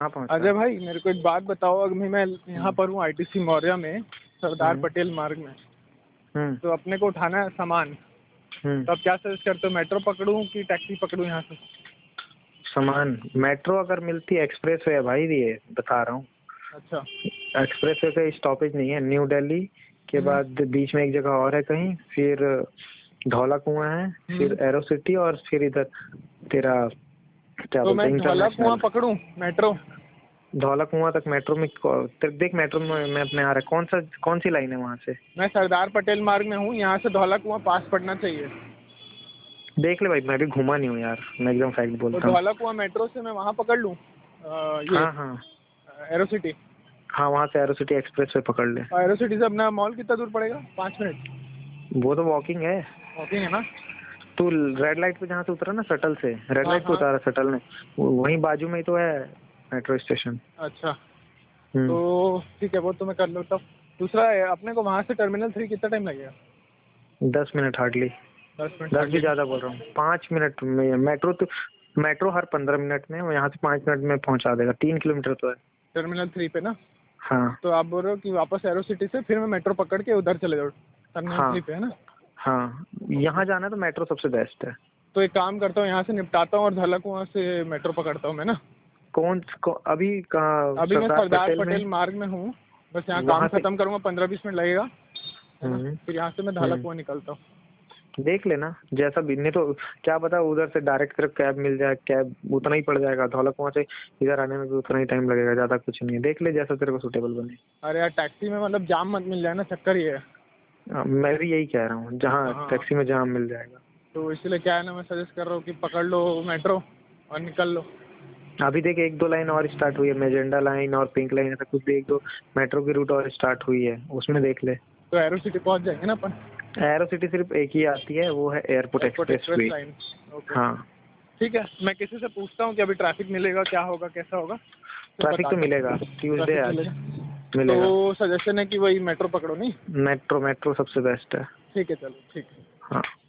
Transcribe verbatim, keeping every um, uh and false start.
हाँ पहुँचा। अजय भाई मेरे को एक बात बताओ, अगर मैं मैं यहाँ पर हूँ आईटीसी मौर्या में, सरदार हम्म पटेल मार्ग में, हम्म तो अपने को उठाना है सामान, हम्म तो अब क्या सजेस्ट करते हो, मेट्रो पकड़ूँ कि टैक्सी पकड़ूँ यहाँ से? सामान मेट्रो अगर मिलती है, एक्सप्रेस वे है भाई, ये बता रहा हूँ। अच्छा। एक्सप्रेस वे का स्टॉपेज नहीं है, न्यू दिल्ली के हम्म बाद बीच में एक जगह और है कहीं, फिर धौला कुआं है, फिर हम्म। एरो सिटी, और फिर इधर तेरा क्या तो बोलते मैं हैं, धौला कुआं इंटरनेशनल। पकड़ूँ मेट्रो? धौला कुआं तक मेट्रो में को- तेरे देख, मेट्रो में मैं अपने आ रहा है, कौन सा कौन सी लाइन है वहां से? मैं सरदार पटेल मार्ग में हूँ, यहाँ से धौला कुआं पास पड़ना चाहिए। देख ले भाई, मैं भी घूमा नहीं हूँ यार, मैं एकदम फैक्ट तो बोलता हूँ। धौला कुआं मेट्रो से मैं वहाँ पकड़ लूँ, अ, ये हाँ हाँ एरो सिटी? हाँ, वहाँ से एरो सिटी एक्सप्रेस वे पकड़ ले। और एरो सिटी से अपना मॉल कितना दूर पड़ेगा? पाँच मिनट? वो तो वॉकिंग है। वॉकिंग है ना? तू रेड लाइट पे जहाँ से उतरा ना, शटल से रेड हाँ लाइट पे हाँ। उतारा शटल ने, वो- वहीं बाजू में ही तो है मेट्रो स्टेशन। अच्छा। हम्म तो ठीक है, वो तो मैं कर लूँ। तब दूसरा है, अपने को वहाँ से टर्मिनल थ्री कितना टाइम लगेगा? दस मिनट हार्डली। दस मिनट दस भी हार्डली? ज्यादा बोल रहा हूँ, पाँच मिनट में मेट्रो तो, मेट्रो हर पंद्रह मिनट में, वो यहाँ से पाँच मिनट में पहुँचा देगा, तीन किलोमीटर तो है। टर्मिनल थ्री पे ना? हाँ तो आप बोल रहे हो कि वापस एरो सिटी से फिर मैं मेट्रो पकड़ के उधर चले जाऊँ, टर्मिनल हाँ थ्री पे, है ना? हाँ, ओके। यहाँ जाना है तो मेट्रो सबसे बेस्ट है। तो एक काम करता हूँ, यहाँ से निपटाता हूँ और धौला कुआं से मेट्रो पकड़ता हूँ मैं ना। कौन को, अभी कहाँ, अभी मैं सरदार सरदार पटेल में? पटेल मार्ग में हूँ, बस यहाँ काम वहां से। खत्म करूँगा, पंद्रह बीस मिनट लगेगा, है ना? हम्म फिर यहाँ से मैं धौला हम्म कुआं निकलता हूँ। देख लेना जैसा भी, नहीं तो क्या पता उधर से डायरेक्ट तेरे कैब मिल जाए, कैब उतना ही पड़ जाएगा, धौला कुआं से इधर आने में भी उतना ही टाइम लगेगा, ज्यादा कुछ नहीं है, देख ले जैसा तेरे को सूटेबल बने। अरे यार टैक्सी में मतलब जाम मत मिल जाए ना, चक्कर ये है। हाँ, मैं भी यही कह रहा हूँ, जहाँ हाँ। टैक्सी में जहाँ मिल जाएगा। तो इसलिए क्या है ना, मैं सजेस्ट कर रहा हूँ कि पकड़ लो मेट्रो और निकल लो। अभी देख, एक दो लाइन और स्टार्ट हुई है, मेजेंडा लाइन और पिंक लाइन, ऐसा कुछ एक दो मेट्रो की रूट और स्टार्ट हुई है, उसमें देख ले। तो एरो सिटी पहुँच जाएंगे ना अपन? एरो सिटी सिर्फ एक ही आती है, वो है airport airport express express way. Line. Okay. हाँ, ठीक है, मैं किसी से पूछता हूँ कि अभी ट्रैफिक मिलेगा, क्या होगा, कैसा होगा, फिर ट्रैफिक तो बताता मिलेगा, हूँ। ट्यूसडे ट्रैफिक आज मिलेगा? मिलेगा। तो सजेशन है कि वही मेट्रो पकड़ो नहीं? मेट्रो मेट्रो सबसे बेस्ट है। ठीक है, चलो ठीक है। हाँ।